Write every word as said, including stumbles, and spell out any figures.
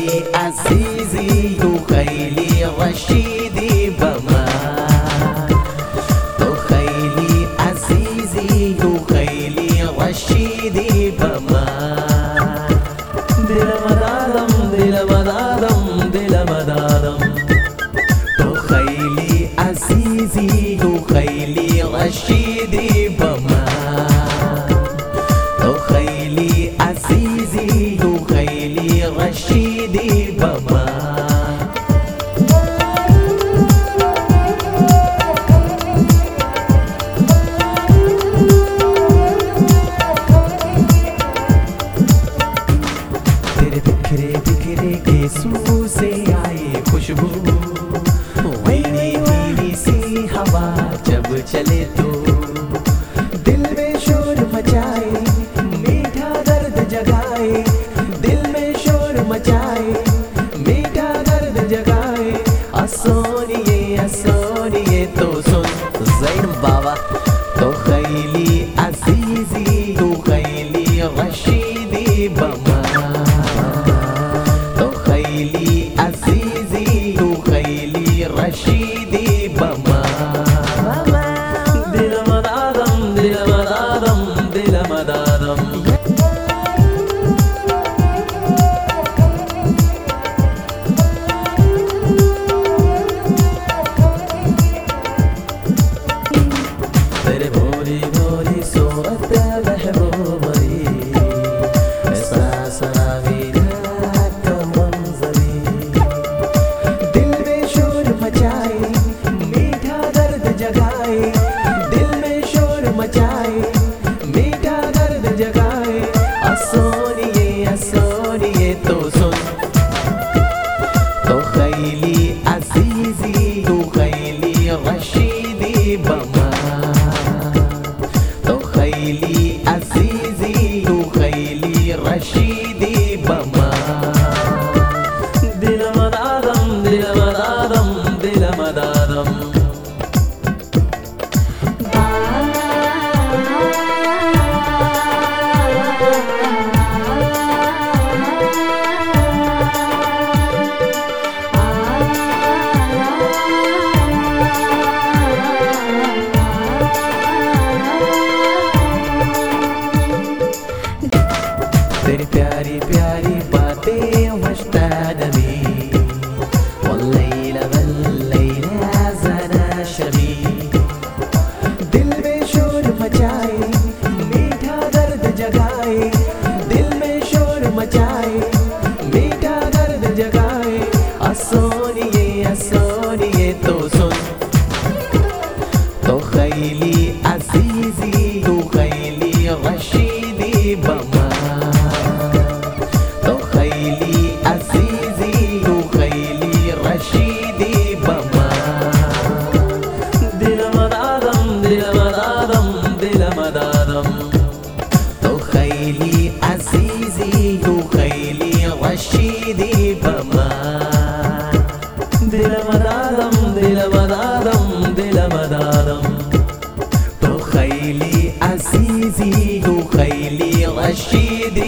خیلی عزیزی تو خیلی رشیدی به من، تو خیلی عزیزی تو خیلی رشیدی به من. دلم دادم دلم دادم دلم دادم، تو خیلی عزیزی تو خیلی رشیدی به من، تو خیلی عزیزی تو خیلی رشیدی به من. तेरे बिखरे बिखरे केसों से आई खुशबू, मीठी मीठी सी हवा जब चले तो दिल में शोर मचाए, मीठा दर्द जगाए, दिल में शोर मचाए, मीठा दर्द जगाए. असोनिए असोनिए तो सुन ज़ैन बाबा, तो खैली अजीजी तो खैली रशीदी به من، تو خیلی عزیزی تو خیلی رشیدی به من. دلم دادم دلم دادم دلم دادم. तेरे भोली भोली सूरत महबूबरी, एहसास आविदा का मंजरी, दिल में शोर मचाए, मीठा दर्द जगाए, दिल में शोर मचाए, मीठा दर्द जगाए. असोनिए असोनिए तो सुन, तो खैली अजीजी तो खैली रशीदी به من، تو خیلی عزیزی تو خیلی رشیدی به من. دلم دادم دلم دادم دلم دادم. तेरी प्यारी प्यारी बातें मश्तानबी, वल्लैला वल्लैला ज़ना शबी, दिल में शोर मचाए, मीठा दर्द जगाए, दिल में शोर मचाए, मीठा दर्द जगाए. असोनिए असोनिए तो सुन, तो खैली अजीजी तो खैली रशीदी به من، تو خیلی عزیزی تو خیلی رشیدی به من. دلم دادم دلم دادم دلم دادم، تو خیلی عزیزی تو خیلی رشیدی به من. دلم دادم دلم دادم دلم دادم، تو خیلی عزیزی تو خیلی رشیدی